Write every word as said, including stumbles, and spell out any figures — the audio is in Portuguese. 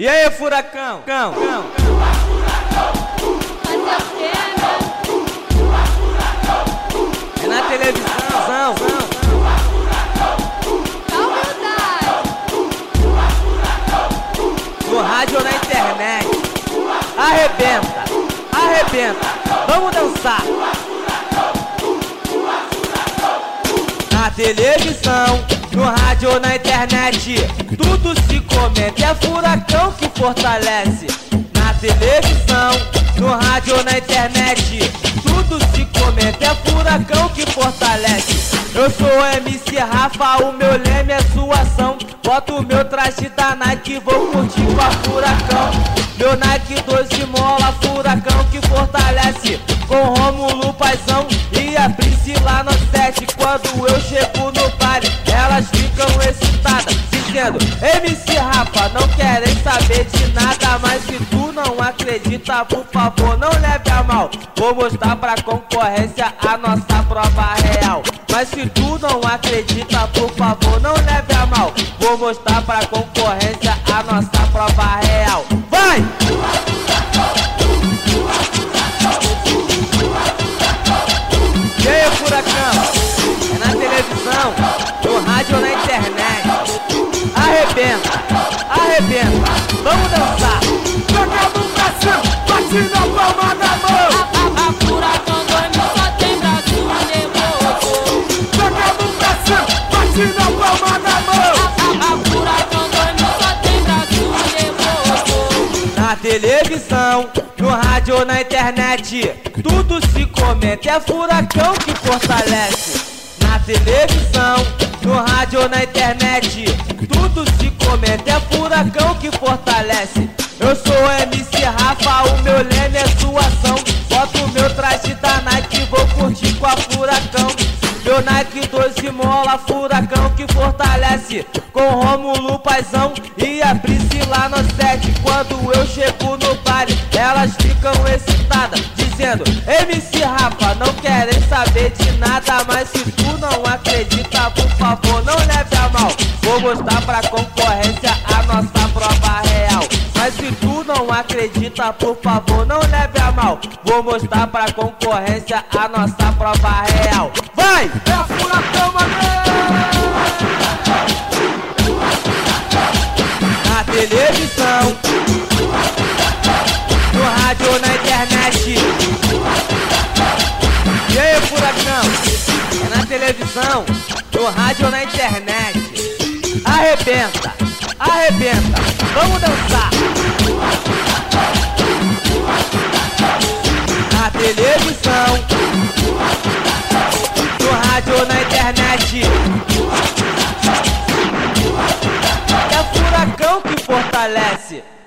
E aí, furacão? Cão, cão. Fazer o quê, né? É na televisão, Dá humildade. no rádio ou na internet. Arrebenta, arrebenta. Vamos dançar. Na televisão, no rádio ou na internet, tudo se comenta, é furacão que fortalece. Na televisão, no rádio ou na internet, tudo se comenta, é furacão que fortalece. Eu sou o M C Rafa, o meu leme é suação. Boto o meu traje da Nike, vou curtir com a furacão. Meu Nike doze mola, furacão que fortalece. Com Rômulo Paizão e a Priscila no sete. Quando eu chego no baile, elas ficam excitadas, dizendo: M C Rafa, não querem saber de nada. Mas se tu não acredita, por favor, não leve a mal. Vou mostrar pra concorrência a nossa prova real. Mas se tu não acredita, por favor, não leve a mal. Vou mostrar pra concorrência a nossa prova real. Vai! E aí, furacão? É na televisão, no rádio ou na internet. Arrebenta, arrebenta. Vamos dançar. Joga a mão pra cima, bate na palma da mão. A, a furacão dois mil só tem braço nervoso. Joga a mão pra cima, bate na palma da mão. A, a furacão dois mil só tem braço nervoso. Na televisão, no rádio ou na internet, tudo se comenta, é furacão que fortalece. Na televisão, no rádio ou na internet, tudo se comenta, é furacão que fortalece. Eu sou o M C Rafa, o meu leme é suação. Boto o meu traje da Nike, vou curtir com a furacão. Meu Nike doze mola, furacão que fortalece. Com Rômulo Paizão e a Priscila no sete. Quando eu chego no baile, elas ficam excitadas, dizendo: M C Rafa, não querem saber de nada. Mas se tu não acredita, por favor, não leve a mal. Vou mostrar pra concorrência a nossa prova real. Mas se tu não acredita, por favor, não leve a mal. Vou mostrar pra concorrência a nossa prova real. Vai! É a furacão, mano. Na televisão, no rádio ou na internet. E aí, furacão? É na televisão, no rádio ou na internet. Arrebenta, arrebenta. Vamos dançar. Na televisão, no rádio ou na internet, é furacão que fortalece.